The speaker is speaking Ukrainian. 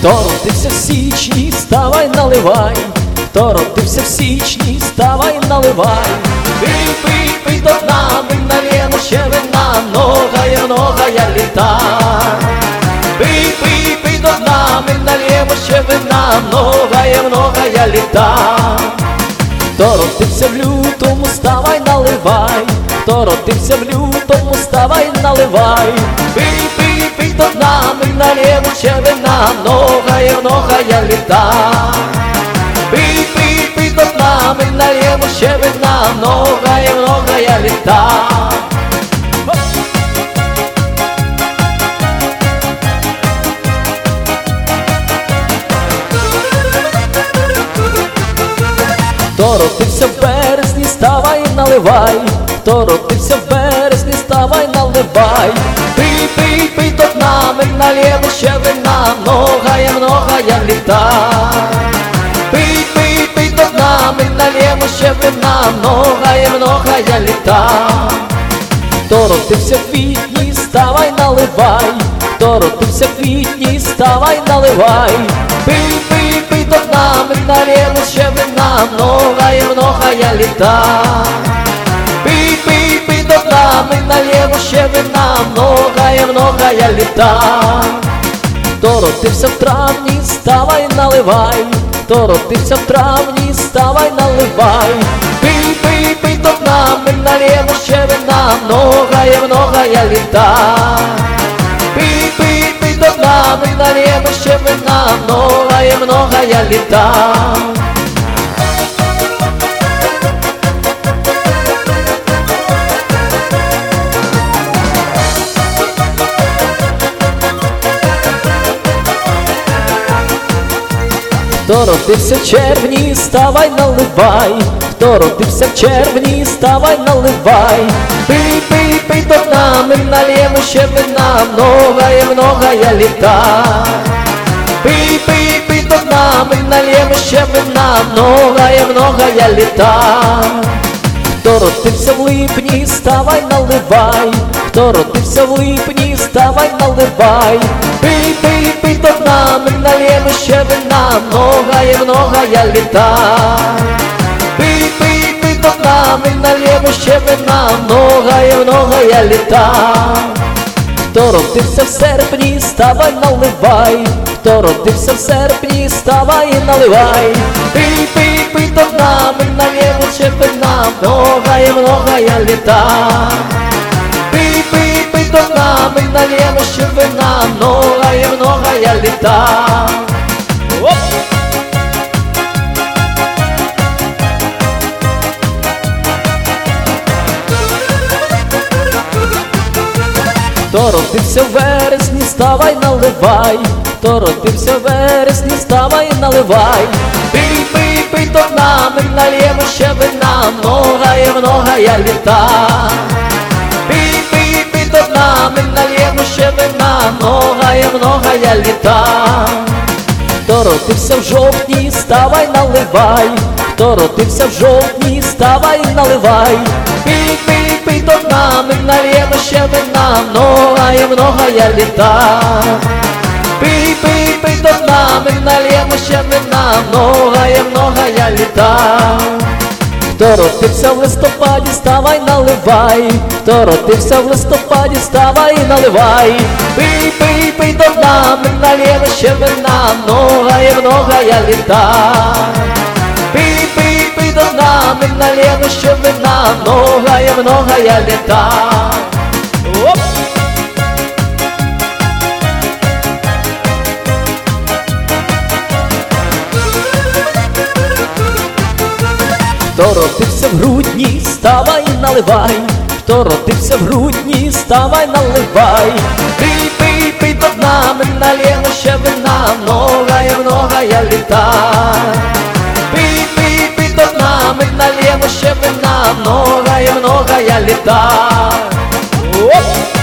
Хто родився в січні, ставай, наливай, хто родився в січні, ставай, наливай. Пий, пий, пий до дна, ми нальємо ще вина, многая літа. Пий, пий, пий до дна, ми нальємо ще вина, многая літа. Хто родився в лютому, ставай, наливай, хто родився в лютому, ставай, наливай. Пий, пий, пий до дна, ми нальємо ще вина, многая літа. Пий, пий, пий до дна, ми нальємо ще вина, многая літа. Хто родився в березні, ставай, наливай, хто родився в березні, ставай, наливай. Пий, пий, пий до дна, ми нальємо ще вина, многая літа. Пий, пий, пий до дна, ми нальємо ще вина, многая літа. Хто родився в квітні, ставай, наливай, хто родився в квітні, ставай, наливай. Пий, пий, пий до дна, ми нальємо ще вина, многая літа. Пий, пий, пий до дна, ми нальємо ще вина, многая літа. Хто родився в травні, ставай, наливай, хто родився в травні, ставай, наливай. Пий, пий, пий до дна, ми нальємо ще вина, многая літа. Пий, пий, пий до дна, ми нальємо ще вина, многая літа. Хто родився в червні, ставай, наливай, хто родився в червні, ставай, наливай. Пий, пий, пий до дна, ми нальємо ще вина, многая літа. Пий, пий, пий до дна, ми нальємо ще вина, многая літа. Хто родився в липні, ставай, наливай, хто родився в липні, ставай, наливай. Пий, пий, пий до дна, ми нальємо ще вина, многая літа. Пий, пий, пий до дна, ми нальємо ще вина, многая літа. Хто родився в серпні, ставай, наливай, хто родився в серпні, ставай, наливай. Пий, пий, пий до дна, ми нальємо ще вина, многая літа. Пий, пий, пий до дна, ми нальємо ще вина, многая літа. Хто родився в вересні, ставай, наливай, хто родився в вересні, ставай, наливай. Пий, пий, пий до дна, ми нальємо ще вина, многая літа. Пий, пий, пий до дна, ми нальємо ще вина, многая літа. Хто родився в жовтні, ставай, наливай, хто родився в жовтні, ставай, наливай. Пий, пий, пий до дна, ми нальємо ще вина, многая літа. Пий, пий, пий до дна, ми нальємо ще вина, многая літа. Хто родився в листопаді, ставай, наливай, хто родився в листопаді, ставай, наливай. Пий, пий, пий до дна, ми нальємо ще вина, многая літа. Пий, пий, пий до дна, ми нальємо ще вина, многая літа. Хто родився в грудні, ставай, наливай, хто родився в грудні, ставай, наливай. Пий, пий, пий до дна, ми нальємо ще вина, многая літа. Пий, пий, пий до дна, ми нальємо ще вина, многая літа.